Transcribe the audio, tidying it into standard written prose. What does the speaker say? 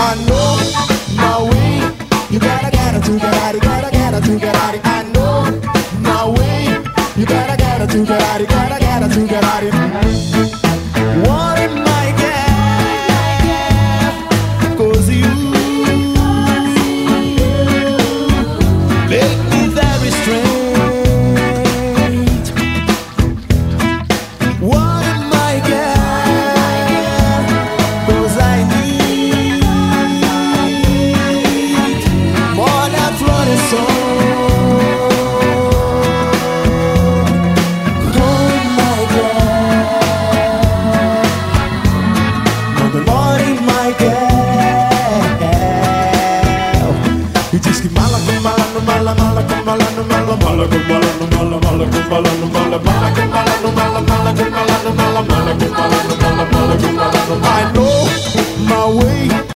I know my way. You gotta get it to get out, you gotta get it to get out. I know my way. You gotta get it to get out, you gotta get it to get out. What am I get? 'Cause you make me very strange. What am I get? 'Cause I need more than floating soul. Diz que mala com mala, no mala, mala com mala, no mala, mala com mala, no mala, mala com mala, no mala, mala com mala, no mala, mala com mala, no mala, mala com mala, no mala, mala com mala, no mala. I know.